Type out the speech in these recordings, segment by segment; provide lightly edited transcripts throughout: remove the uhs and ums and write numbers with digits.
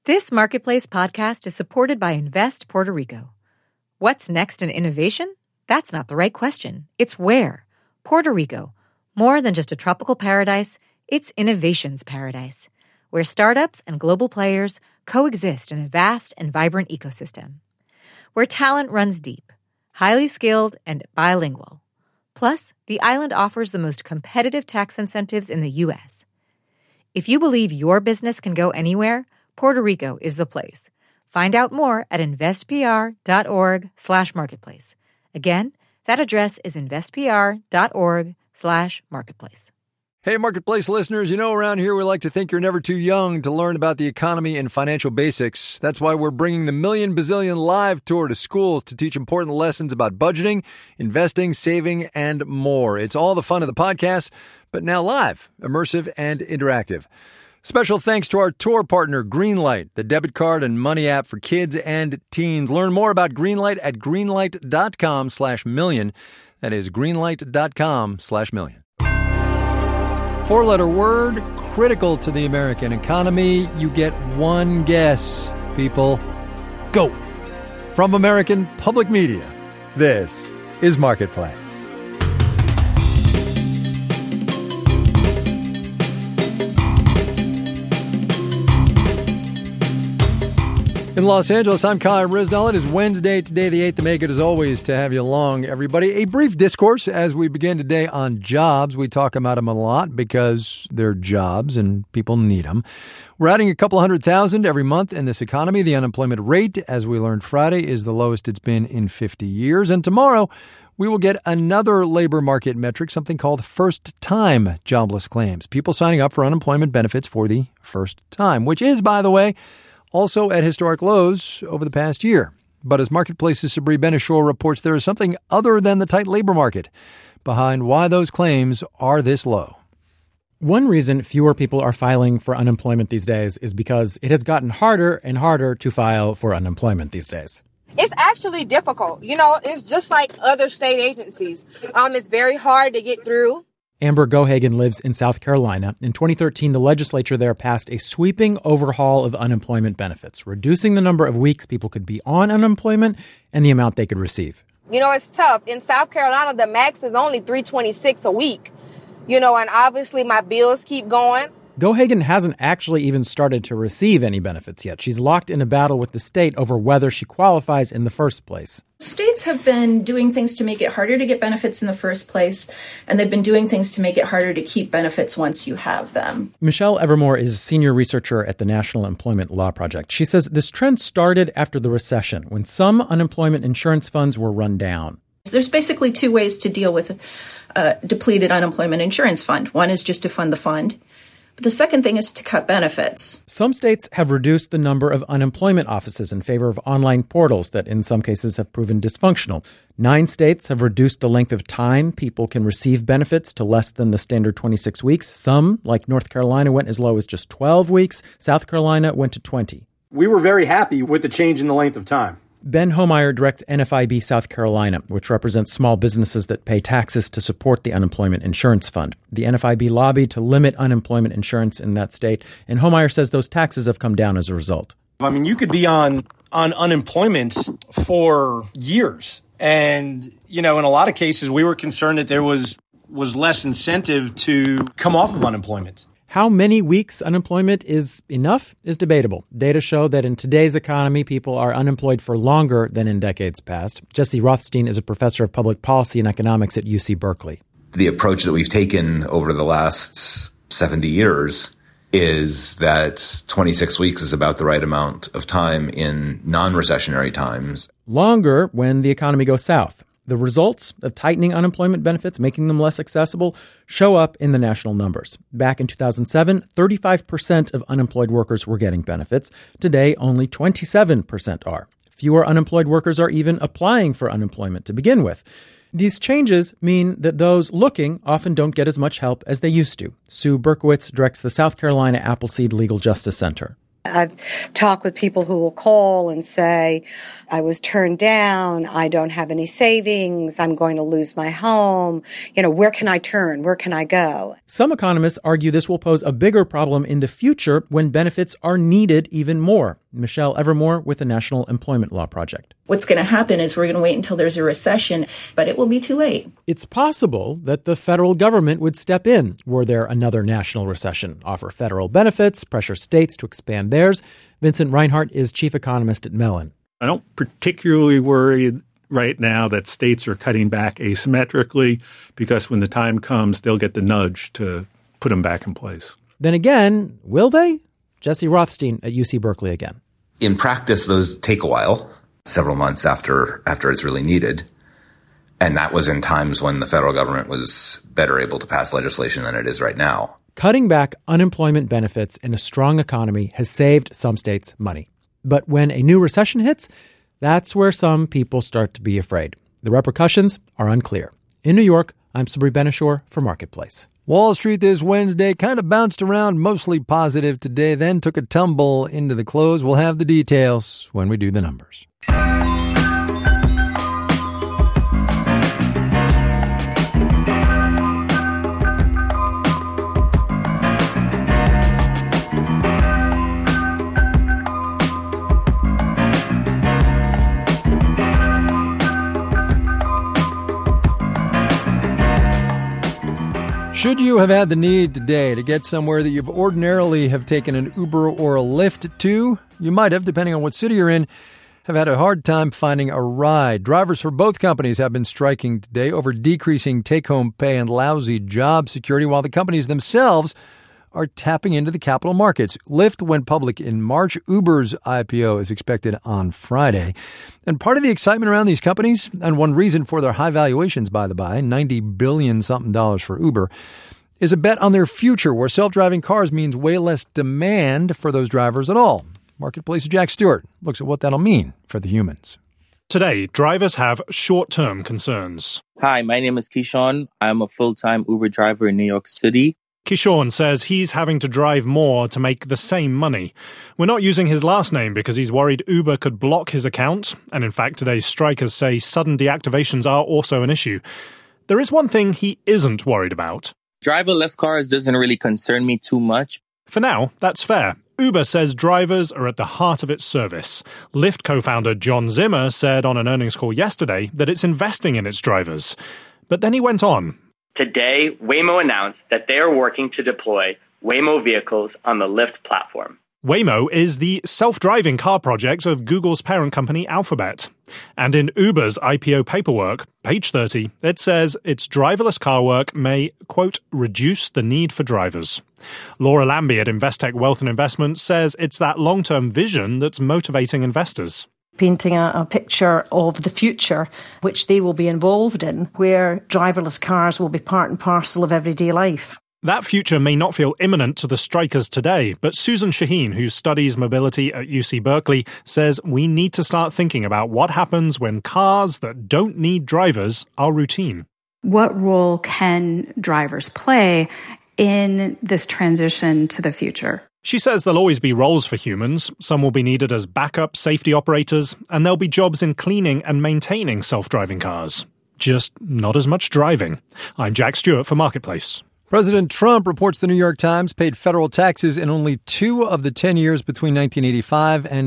This Marketplace podcast is supported by Invest Puerto Rico. What's next in innovation? That's not the right question. It's where. Puerto Rico. More than just a tropical paradise, it's innovation's paradise, where startups and global players coexist in a vast and vibrant ecosystem. Where talent runs deep, highly skilled, and bilingual. Plus, the island offers the most competitive tax incentives in the U.S. If you believe your business can go anywhere, Puerto Rico is the place. Find out more at investpr.org/marketplace. Again, that address is investpr.org/marketplace. Hey, Marketplace listeners, you know around here we like to think you're never too young to learn about the economy and financial basics. That's why we're bringing the Million Bazillion Live Tour to schools to teach important lessons about budgeting, investing, saving, and more. It's all the fun of the podcast, but now live, immersive, and interactive. Special thanks to our tour partner, Greenlight, the debit card and money app for kids and teens. Learn more about Greenlight at greenlight.com/million. That is greenlight.com/million. Four-letter word, critical to the American economy. You get one guess, people. Go. From American Public Media, this is Marketplace. In Los Angeles, I'm Kyle Rizdal. It is Wednesday, today the 8th. Make it as always to have you along, everybody. A brief discourse as we begin today on jobs. We talk about them a lot because they're jobs and people need them. We're adding a couple 100,000 every month in this economy. The unemployment rate, as we learned Friday, is the lowest it's been in 50 years. And tomorrow, we will get another labor market metric, something called first-time jobless claims. People signing up for unemployment benefits for the first time, which is, by the way, also at historic lows over the past year. But as Marketplace's Sabri Benishore reports, there is something other than the tight labor market behind why those claims are this low. One reason fewer people are filing for unemployment these days is because it has gotten harder and harder to file for unemployment these days. It's actually difficult. You know, it's just like other state agencies. It's very hard to get through. Amber Gohagan lives in South Carolina. In 2013, the legislature there passed a sweeping overhaul of unemployment benefits, reducing the number of weeks people could be on unemployment and the amount they could receive. You know, it's tough. In South Carolina, the max is only $326 a week. You know, and obviously my bills keep going. Gohagan hasn't actually even started to receive any benefits yet. She's locked in a battle with the state over whether she qualifies in the first place. States have been doing things to make it harder to get benefits in the first place, and they've been doing things to make it harder to keep benefits once you have them. Michelle Evermore is a senior researcher at the National Employment Law Project. She says this trend started after the recession, when some unemployment insurance funds were run down. There's basically two ways to deal with a depleted unemployment insurance fund. One is just to fund the fund. But the second thing is to cut benefits. Some states have reduced the number of unemployment offices in favor of online portals that in some cases have proven dysfunctional. 9 states have reduced the length of time people can receive benefits to less than the standard 26 weeks. Some, like North Carolina, went as low as just 12 weeks. South Carolina went to 20. We were very happy with the change in the length of time. Ben Homeyer directs NFIB South Carolina, which represents small businesses that pay taxes to support the Unemployment Insurance Fund. The NFIB lobbied to limit unemployment insurance in that state, and Homeyer says those taxes have come down as a result. I mean, you could be on unemployment for years. And, you know, in a lot of cases, we were concerned that there was less incentive to come off of unemployment. How many weeks unemployment is enough is debatable. Data show that in today's economy, people are unemployed for longer than in decades past. Jesse Rothstein is a professor of public policy and economics at UC Berkeley. The approach that we've taken over the last 70 years is that 26 weeks is about the right amount of time in non-recessionary times. Longer when the economy goes south. The results of tightening unemployment benefits, making them less accessible, show up in the national numbers. Back in 2007, 35% of unemployed workers were getting benefits. Today, only 27% are. Fewer unemployed workers are even applying for unemployment to begin with. These changes mean that those looking often don't get as much help as they used to. Sue Berkowitz directs the South Carolina Appleseed Legal Justice Center. I've talked with people who will call and say, I was turned down, I don't have any savings, I'm going to lose my home. Where can I turn? Where can I go? Some economists argue this will pose a bigger problem in the future when benefits are needed even more. Michelle Evermore with the National Employment Law Project. What's going to happen is we're going to wait until there's a recession, but it will be too late. It's possible that the federal government would step in were there another national recession, offer federal benefits, pressure states to expand theirs. Vincent Reinhart is chief economist at Mellon. I don't particularly worry right now that states are cutting back asymmetrically because when the time comes, they'll get the nudge to put them back in place. Then again, will they? Jesse Rothstein at UC Berkeley again. In practice, those take a while, several months after it's really needed. And that was in times when the federal government was better able to pass legislation than it is right now. Cutting back unemployment benefits in a strong economy has saved some states money. But when a new recession hits, that's where some people start to be afraid. The repercussions are unclear. In New York, I'm Sabri Ben-Achour for Marketplace. Wall Street this Wednesday kind of bounced around, mostly positive today, then took a tumble into the close. We'll have the details when we do the numbers. Should you have had the need today to get somewhere that you've ordinarily have taken an Uber or a Lyft to, you might have, depending on what city you're in, have had a hard time finding a ride. Drivers for both companies have been striking today over decreasing take-home pay and lousy job security, while the companies themselves are tapping into the capital markets. Lyft went public in March. Uber's IPO is expected on Friday. And part of the excitement around these companies, and one reason for their high valuations, by the by, $90 billion-something for Uber, is a bet on their future, where self-driving cars means way less demand for those drivers at all. Marketplace's Jack Stewart looks at what that'll mean for the humans. Today, drivers have short-term concerns. Hi, my name is Keyshawn. I'm a full-time Uber driver in New York City. Keyshawn says he's having to drive more to make the same money. We're not using his last name because he's worried Uber could block his account. And in fact, today's strikers say sudden deactivations are also an issue. There is one thing he isn't worried about. Driverless cars doesn't really concern me too much. For now, that's fair. Uber says drivers are at the heart of its service. Lyft co-founder John Zimmer said on an earnings call yesterday that it's investing in its drivers. But then he went on. Today, Waymo announced that they are working to deploy Waymo vehicles on the Lyft platform. Waymo is the self-driving car project of Google's parent company Alphabet. And in Uber's IPO paperwork, page 30, it says its driverless car work may, quote, reduce the need for drivers. Laura Lambie at Investec Wealth and Investments says it's that long-term vision that's motivating investors. Painting a picture of the future, which they will be involved in, where driverless cars will be part and parcel of everyday life. That future may not feel imminent to the strikers today, but Susan Shaheen, who studies mobility at UC Berkeley, says we need to start thinking about what happens when cars that don't need drivers are routine. What role can drivers play in this transition to the future? She says there'll always be roles for humans. Some will be needed as backup safety operators, and there'll be jobs in cleaning and maintaining self-driving cars. Just not as much driving. I'm Jack Stewart for Marketplace. President Trump, reports the New York Times, paid federal taxes in only 2 of the 10 years between 1985 and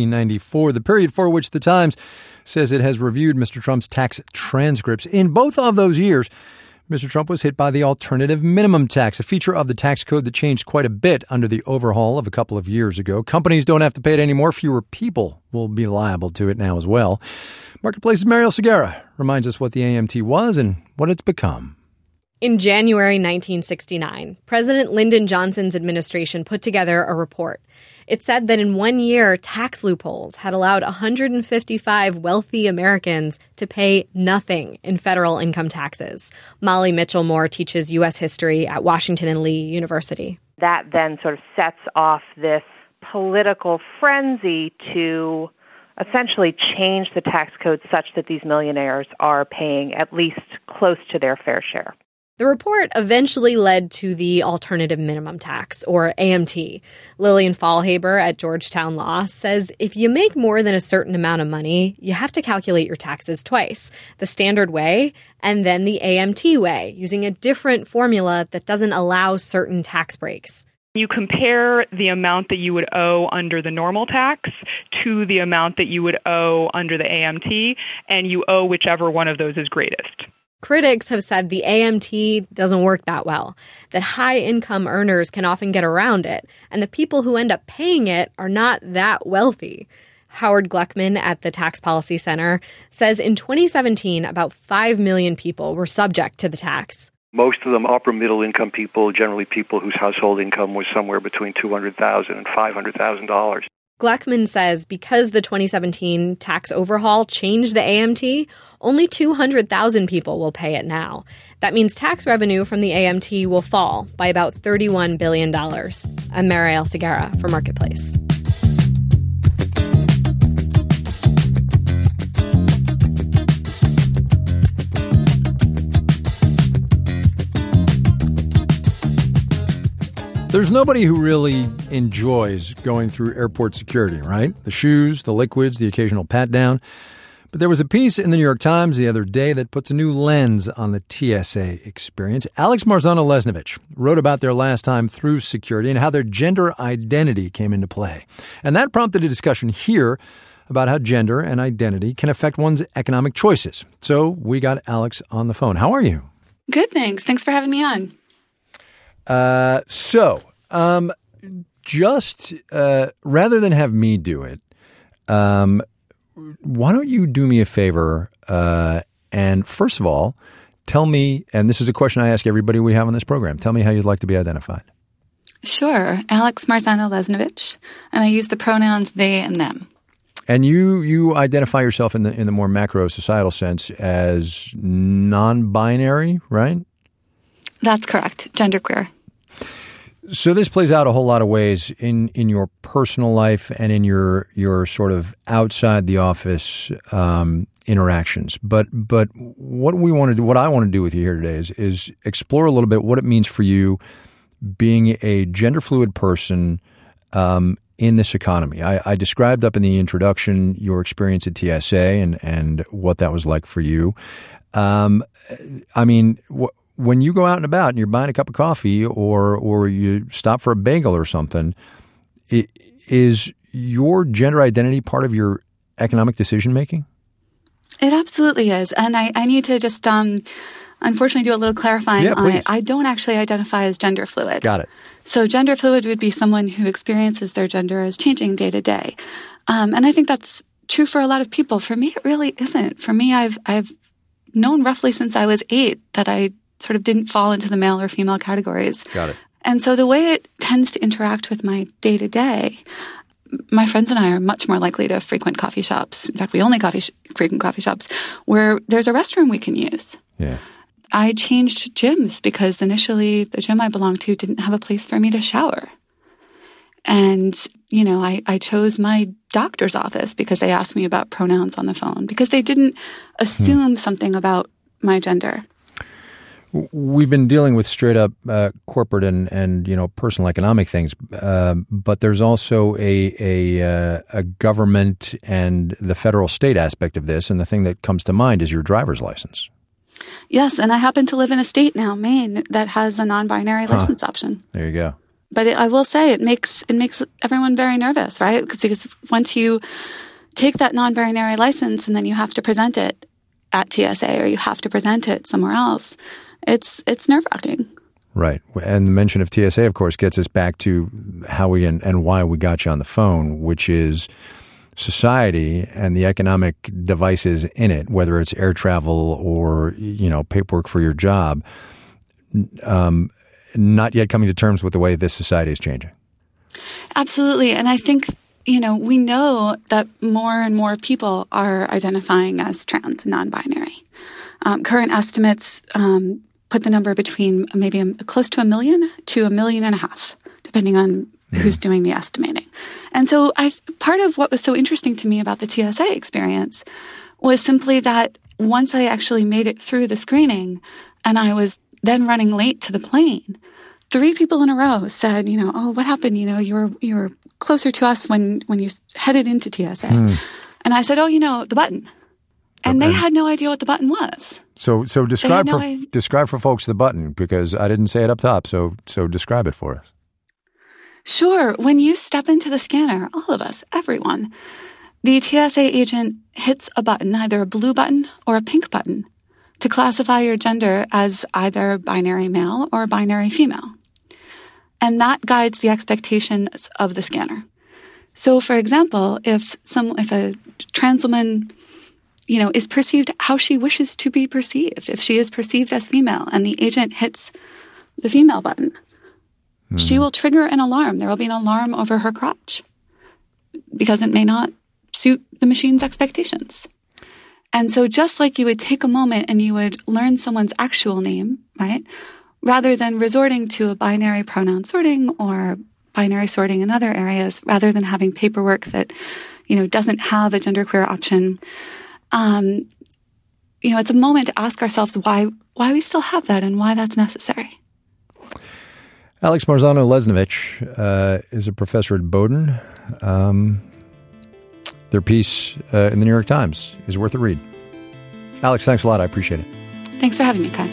1994, the period for which the Times says it has reviewed Mr. Trump's tax transcripts. In both of those years, Mr. Trump was hit by the alternative minimum tax, a feature of the tax code that changed quite a bit under the overhaul of a couple of years ago. Companies don't have to pay it anymore. Fewer people will be liable to it now as well. Marketplace's Mariel Segura reminds us what the AMT was and what it's become. In January 1969, President Lyndon Johnson's administration put together a report. It said that in 1 year, tax loopholes had allowed 155 wealthy Americans to pay nothing in federal income taxes. Molly Mitchell-Moore teaches U.S. history at Washington and Lee University. That then sort of sets off this political frenzy to essentially change the tax code such that these millionaires are paying at least close to their fair share. The report eventually led to the Alternative Minimum Tax, or AMT. Lillian Faulhaber at Georgetown Law says if you make more than a certain amount of money, you have to calculate your taxes twice, the standard way and then the AMT way, using a different formula that doesn't allow certain tax breaks. You compare the amount that you would owe under the normal tax to the amount that you would owe under the AMT, and you owe whichever one of those is greatest. Critics have said the AMT doesn't work that well, that high-income earners can often get around it, and the people who end up paying it are not that wealthy. Howard Gluckman at the Tax Policy Center says in 2017, about 5 million people were subject to the tax. Most of them upper middle income people, generally people whose household income was somewhere between $200,000 and $500,000. Gluckman says because the 2017 tax overhaul changed the AMT, only 200,000 people will pay it now. That means tax revenue from the AMT will fall by about $31 billion. I'm Mariel Segura for Marketplace. There's nobody who really enjoys going through airport security, right? The shoes, the liquids, the occasional pat down. But there was a piece in the New York Times the other day that puts a new lens on the TSA experience. Alex Marzano-Lesnevich wrote about their last time through security and how their gender identity came into play. And that prompted a discussion here about how gender and identity can affect one's economic choices. So we got Alex on the phone. How are you? Good, thanks. Thanks for having me on. Rather than have me do it, why don't you do me a favor? And first of all, tell me, and this is a question I ask everybody we have on this program, tell me how you'd like to be identified. Sure. Alex Marzano-Lesnevich. And I use the pronouns they and them. And you identify yourself in the more macro societal sense as non-binary, right? That's correct. Genderqueer. So this plays out a whole lot of ways in your personal life and in your sort of outside the office interactions. But what I want to do with you here today is explore a little bit what it means for you being a gender fluid person in this economy. I described up in the introduction your experience at TSA and what that was like for you. When you go out and about and you're buying a cup of coffee or you stop for a bagel or something, is your gender identity part of your economic decision making? It absolutely is. And I need to just unfortunately do a little clarifying on it. I don't actually identify as gender fluid. Got it. So gender fluid would be someone who experiences their gender as changing day to day. And I think that's true for a lot of people. For me, it really isn't. For me, I've known roughly since I was 8 that I sort of didn't fall into the male or female categories. Got it. And so the way it tends to interact with my day-to-day, my friends and I are much more likely to frequent coffee shops. In fact, we only frequent coffee shops where there's a restroom we can use. Yeah. I changed gyms because initially the gym I belonged to didn't have a place for me to shower. And, I chose my doctor's office because they asked me about pronouns on the phone because they didn't assume something about my gender. We've been dealing with straight up corporate and personal economic things, but there's also a government and the federal state aspect of this, and the thing that comes to mind is your driver's license. Yes, and I happen to live in a state now, Maine, that has a non-binary license option. There you go. But I will say it makes everyone very nervous, right? Because once you take that non-binary license and then you have to present it at TSA or you have to present it somewhere else, it's nerve-wracking. Right. And the mention of TSA, of course, gets us back to how we and why we got you on the phone, which is society and the economic devices in it, whether it's air travel or, paperwork for your job, not yet coming to terms with the way this society is changing. Absolutely. And I think, we know that more and more people are identifying as trans and non-binary. Current estimates put the number between maybe close to 1 million to 1.5 million, depending on who's doing the estimating. And so part of what was so interesting to me about the TSA experience was simply that once I actually made it through the screening and I was then running late to the plane. 3 people in a row said, oh, what happened? You were closer to us when you headed into TSA. And I said, the button. And they had no idea what the button was. So describe for folks the button, because I didn't say it up top. So describe it for us. Sure. When you step into the scanner, all of us, everyone, the TSA agent hits a button, either a blue button or a pink button, to classify your gender as either binary male or binary female. And that guides the expectations of the scanner. So, for example, if a trans woman, is perceived how she wishes to be perceived, if she is perceived as female and the agent hits the female button, she will trigger an alarm. There will be an alarm over her crotch because it may not suit the machine's expectations. And so just like you would take a moment and you would learn someone's actual name, right, rather than resorting to a binary pronoun sorting or binary sorting in other areas, rather than having paperwork that, doesn't have a genderqueer option, it's a moment to ask ourselves why we still have that and why that's necessary. Alex Marzano-Lesnevich is a professor at Bowdoin. Their piece in the New York Times is worth a read. Alex, thanks a lot. I appreciate it. Thanks for having me, Kai.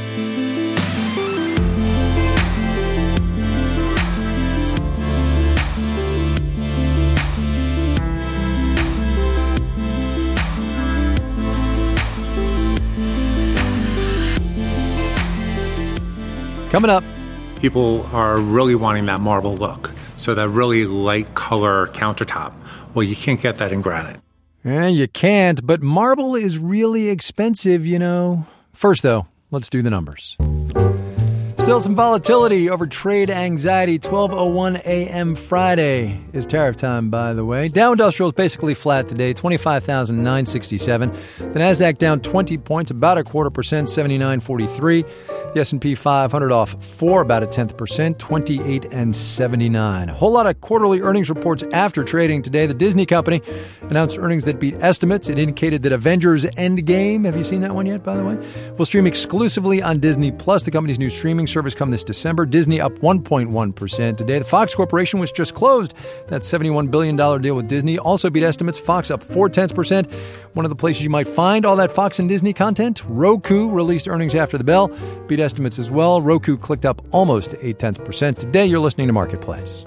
Coming up. People are really wanting that marble look, so that really light color countertop. Well, you can't get that in granite. Yeah, you can't, but marble is really expensive, First, though, let's do the numbers. Still some volatility over trade anxiety. 12:01 a.m. Friday is tariff time, by the way. Dow Industrial is basically flat today, 25,967. The NASDAQ down 20 points, about 0.25%, 79.43. The S&P 500 off 4, about 0.1%, 28.79. A whole lot of quarterly earnings reports after trading today. The Disney company announced earnings that beat estimates. It indicated that Avengers Endgame, have you seen that one yet, by the way, will stream exclusively on Disney+. The company's new streaming service come this December. Disney up 1.1% today. The Fox Corporation, which just closed that $71 billion deal with Disney, also beat estimates. Fox up 0.4%. One of the places you might find all that Fox and Disney content, Roku released earnings after the bell, beat estimates as well. Roku clicked up almost 0.8%. Today, you're listening to Marketplace.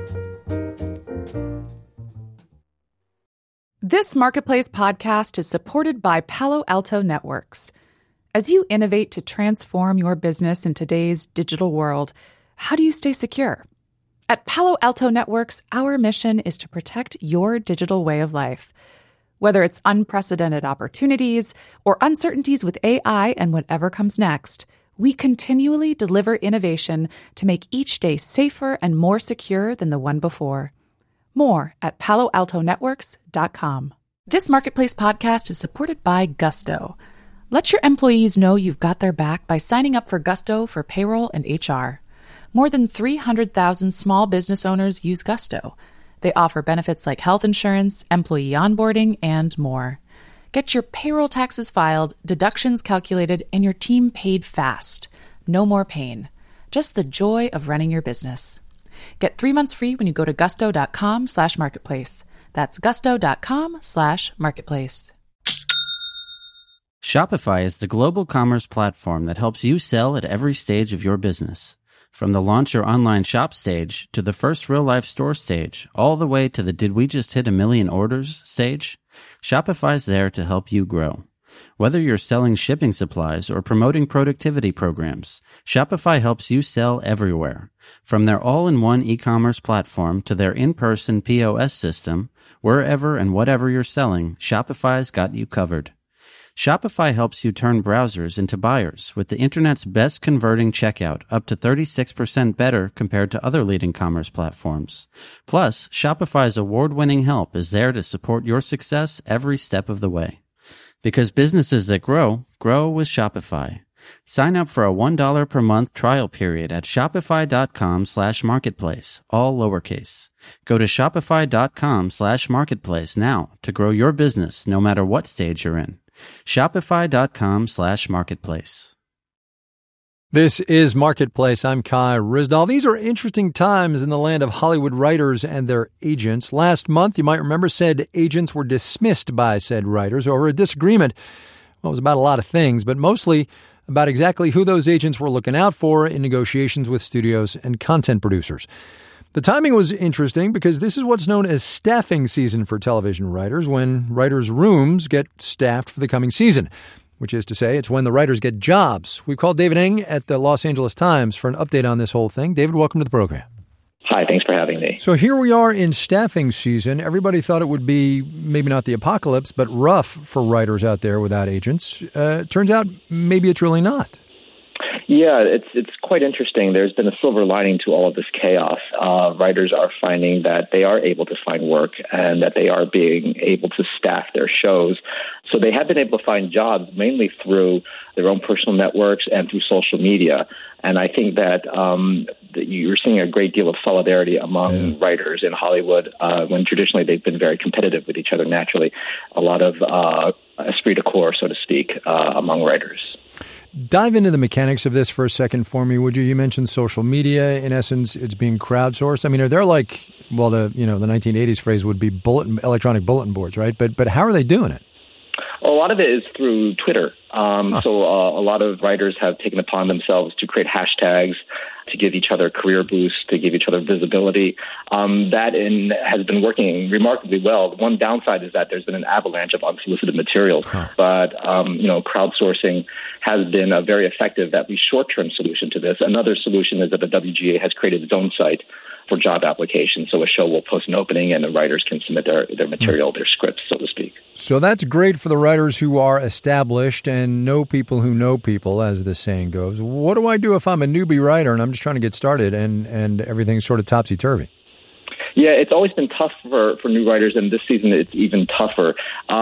This Marketplace podcast is supported by Palo Alto Networks. As you innovate to transform your business in today's digital world, how do you stay secure? At Palo Alto Networks, our mission is to protect your digital way of life. Whether it's unprecedented opportunities or uncertainties with AI and whatever comes next, we continually deliver innovation to make each day safer and more secure than the one before. More at PaloAltoNetworks.com. This Marketplace podcast is supported by Gusto. Let your employees know you've got their back by signing up for Gusto for payroll and HR. More than 300,000 small business owners use Gusto. They offer benefits like health insurance, employee onboarding, and more. Get your payroll taxes filed, deductions calculated, and your team paid fast. No more pain. Just the joy of running your business. Get 3 months free when you go to gusto.com/marketplace. That's gusto.com/marketplace. Shopify is the global commerce platform that helps you sell at every stage of your business. From the launch your online shop stage to the first real-life store stage, all the way to the did we just hit 1 million orders stage, Shopify's there to help you grow. Whether you're selling shipping supplies or promoting productivity programs, Shopify helps you sell everywhere. From their all-in-one e-commerce platform to their in-person POS system, wherever and whatever you're selling, Shopify's got you covered. Shopify helps you turn browsers into buyers with the internet's best converting checkout, up to 36% better compared to other leading commerce platforms. Plus, Shopify's award-winning help is there to support your success every step of the way. Because businesses that grow, grow with Shopify. Sign up for a $1 per month trial period at shopify.com/marketplace, all lowercase. Go to shopify.com/marketplace now to grow your business no matter what stage you're in. Shopify.com/marketplace. This is Marketplace. I'm Kai Ryssdal. These are interesting times in the land of Hollywood writers and their agents. Last month, you might remember, said agents were dismissed by said writers over a disagreement. Well, it was about a lot of things, but mostly about exactly who those agents were looking out for in negotiations with studios and content producers. The timing was interesting because this is what's known as staffing season for television writers, when writers' rooms get staffed for the coming season. Which is to say, it's when the writers get jobs. We've called David Eng at the Los Angeles Times for an update on this whole thing. David, welcome to the program. Hi, thanks for having me. So here we are in staffing season. Everybody thought it would be maybe not the apocalypse, but rough for writers out there without agents. Turns out maybe it's really not. Yeah, it's quite interesting. There's been a silver lining to all of this chaos. Writers are finding that they are able to find work and that they are being able to staff their shows. So they have been able to find jobs mainly through their own personal networks and through social media. And I think that you're seeing a great deal of solidarity among writers in Hollywood when traditionally they've been very competitive with each other naturally. A lot of esprit de corps, so to speak, among writers. Dive into the mechanics of this for a second for me, would you? You mentioned social media. In essence, it's being crowdsourced. I mean, are there like, well, the 1980s phrase would be electronic bulletin boards, right? But how are they doing it? A lot of it is through Twitter. So a lot of writers have taken upon themselves to create hashtags to give each other career boosts, to give each other visibility. That has been working remarkably well. One downside is that there's been an avalanche of unsolicited materials. But, crowdsourcing has been a very effective, at least short-term solution to this. Another solution is that the WGA has created its own site for job applications. So a show will post an opening and the writers can submit their material, their scripts, so to speak. So that's great for the writers who are established and know people who know people, as the saying goes. What do I do if I'm a newbie writer and I'm just trying to get started and everything's sort of topsy-turvy? Yeah, it's always been tough for new writers, and this season it's even tougher.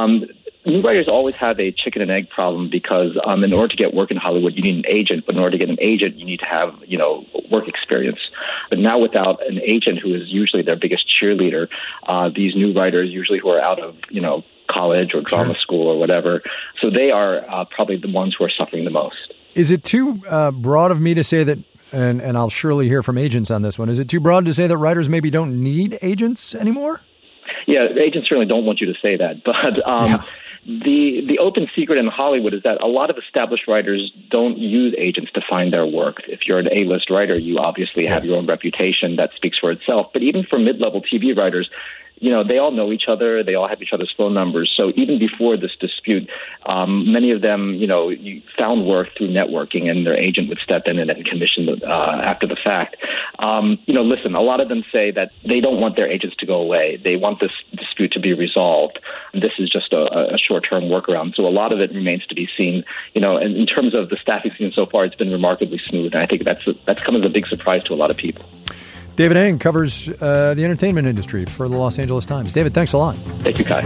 New writers always have a chicken and egg problem because in order to get work in Hollywood, you need an agent. But in order to get an agent, you need to have, work experience. But now without an agent who is usually their biggest cheerleader, these new writers, usually who are out of, college or drama school or whatever, so they are probably the ones who are suffering the most. Is it too broad of me to say that, and I'll surely hear from agents on this one, is it too broad to say that writers maybe don't need agents anymore? Yeah, agents certainly don't want you to say that, but the open secret in Hollywood is that a lot of established writers don't use agents to find their work. If you're an A-list writer, you obviously have your own reputation that speaks for itself. But even for mid-level TV writers, they all know each other. They all have each other's phone numbers. So even before this dispute, many of them, found work through networking, and their agent would step in and commission after the fact. Listen, a lot of them say that they don't want their agents to go away. They want this dispute to be resolved. This is just a short-term workaround. So a lot of it remains to be seen. And in terms of the staffing season so far, it's been remarkably smooth. And I think that's come as a big surprise to a lot of people. David Eng covers the entertainment industry for the Los Angeles Times. David, thanks a lot. Thank you, Kai.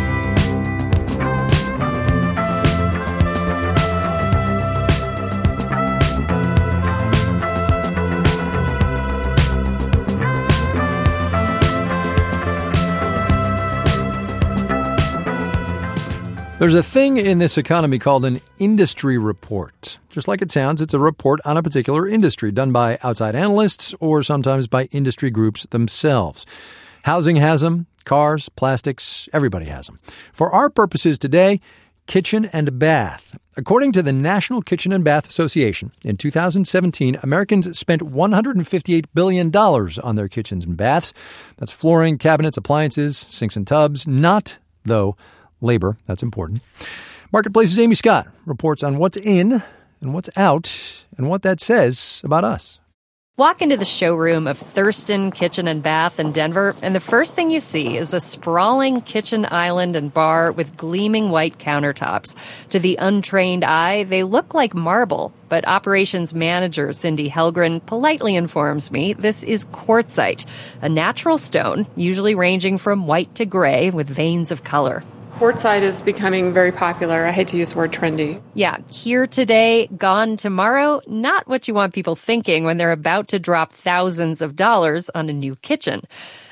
There's a thing in this economy called an industry report. Just like it sounds, it's a report on a particular industry done by outside analysts or sometimes by industry groups themselves. Housing has them, cars, plastics, everybody has them. For our purposes today, kitchen and bath. According to the National Kitchen and Bath Association, in 2017, Americans spent $158 billion on their kitchens and baths. That's flooring, cabinets, appliances, sinks and tubs. Not, though, labor. That's important. Marketplace's Amy Scott reports on what's in and what's out and what that says about us. Walk into the showroom of Thurston Kitchen and Bath in Denver, and the first thing you see is a sprawling kitchen island and bar with gleaming white countertops. To the untrained eye, they look like marble, but operations manager Cindy Helgren politely informs me this is quartzite, a natural stone, usually ranging from white to gray with veins of color. Quartzite is becoming very popular. I hate to use the word trendy. Yeah, here today, gone tomorrow. Not what you want people thinking when they're about to drop thousands of dollars on a new kitchen.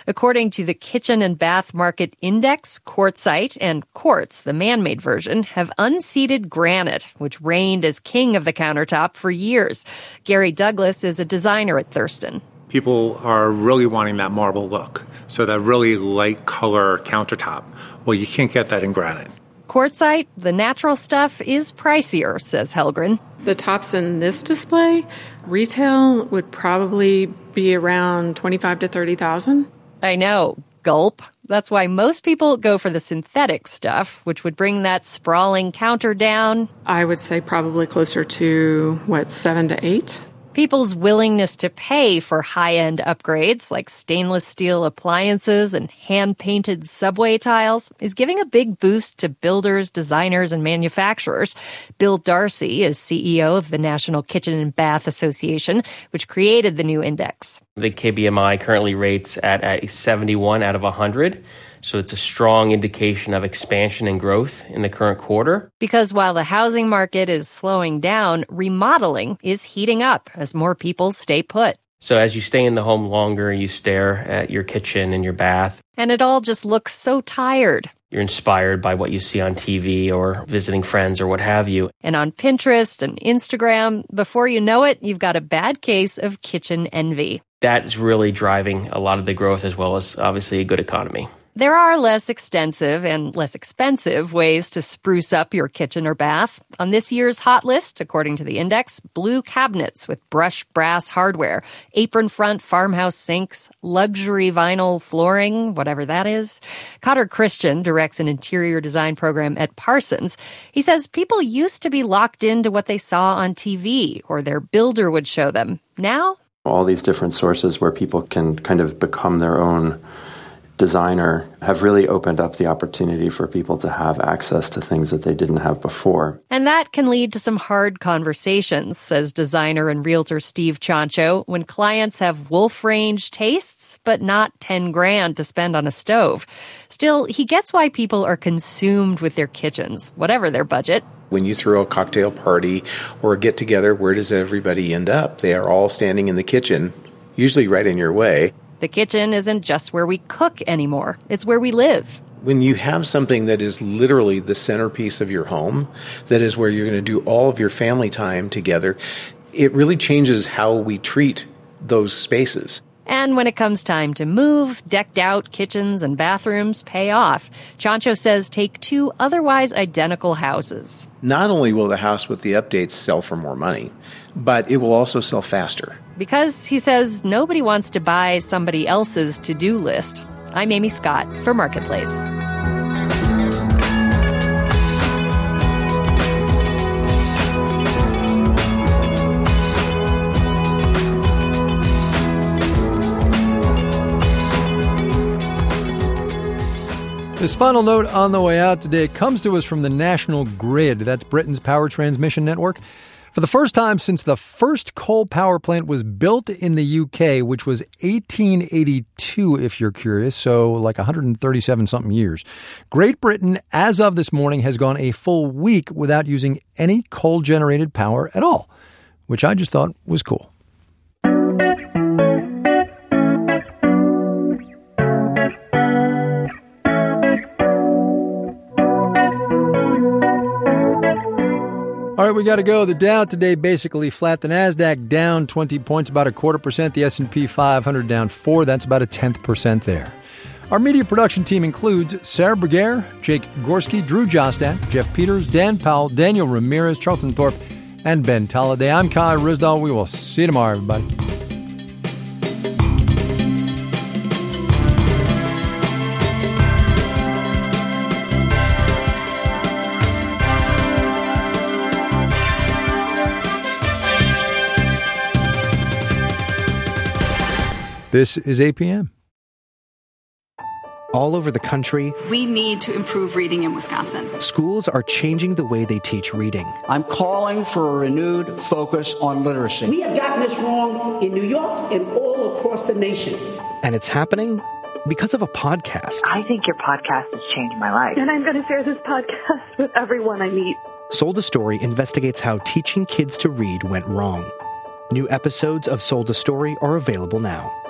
According to the Kitchen and Bath Market Index, Quartzsite and Quartz, the man-made version, have unseated granite, which reigned as king of the countertop for years. Gary Douglas is a designer at Thurston. People are really wanting that marble look, so that really light color countertop. Well, you can't get that in granite. Quartzsite, the natural stuff, is pricier, says Helgren. The tops in this display, retail would probably be around $25,000 to $30,000. I know. Gulp. That's why most people go for the synthetic stuff, which would bring that sprawling counter down. I would say probably closer to, $7 to $8? People's willingness to pay for high-end upgrades like stainless steel appliances and hand-painted subway tiles is giving a big boost to builders, designers, and manufacturers. Bill Darcy is CEO of the National Kitchen and Bath Association, which created the new index. The KBMI currently rates at a 71 out of 100. So it's a strong indication of expansion and growth in the current quarter. Because while the housing market is slowing down, remodeling is heating up as more people stay put. So as you stay in the home longer, you stare at your kitchen and your bath. And it all just looks so tired. You're inspired by what you see on TV or visiting friends or what have you. And on Pinterest and Instagram, before you know it, you've got a bad case of kitchen envy. That is really driving a lot of the growth as well as obviously a good economy. There are less extensive and less expensive ways to spruce up your kitchen or bath. On this year's hot list, according to the index, blue cabinets with brushed brass hardware, apron front farmhouse sinks, luxury vinyl flooring, whatever that is. Cotter Christian directs an interior design program at Parsons. He says people used to be locked into what they saw on TV or their builder would show them. Now, all these different sources where people can kind of become their own designer have really opened up the opportunity for people to have access to things that they didn't have before. And that can lead to some hard conversations, says designer and realtor Steve Chancho, when clients have wolf range tastes, but not $10,000 to spend on a stove. Still, he gets why people are consumed with their kitchens, whatever their budget. When you throw a cocktail party or a get-together, where does everybody end up? They are all standing in the kitchen, usually right in your way. The kitchen isn't just where we cook anymore. It's where we live. When you have something that is literally the centerpiece of your home, that is where you're going to do all of your family time together, it really changes how we treat those spaces. And when it comes time to move, decked out kitchens and bathrooms pay off. Chancho says take two otherwise identical houses. Not only will the house with the updates sell for more money, but it will also sell faster. Because, he says, nobody wants to buy somebody else's to-do list. I'm Amy Scott for Marketplace. This final note on the way out today comes to us from the National Grid. That's Britain's power transmission network. For the first time since the first coal power plant was built in the UK, which was 1882, if you're curious, so like 137-something years, Great Britain, as of this morning, has gone a full week without using any coal-generated power at all, which I just thought was cool. All right, we got to go. The Dow today basically flat. The NASDAQ down 20 points, about 0.25%. The S&P 500 down 4. That's about 0.1% there. Our media production team includes Sarah Berger, Jake Gorski, Drew Jostat, Jeff Peters, Dan Powell, Daniel Ramirez, Charlton Thorpe, and Ben Tolliday. I'm Kai Ryssdal. We will see you tomorrow, everybody. This is APM. All over the country, we need to improve reading in Wisconsin. Schools are changing the way they teach reading. I'm calling for a renewed focus on literacy. We have gotten this wrong in New York and all across the nation. And it's happening because of a podcast. I think your podcast has changed my life. And I'm going to share this podcast with everyone I meet. Sold a Story investigates how teaching kids to read went wrong. New episodes of Sold a Story are available now.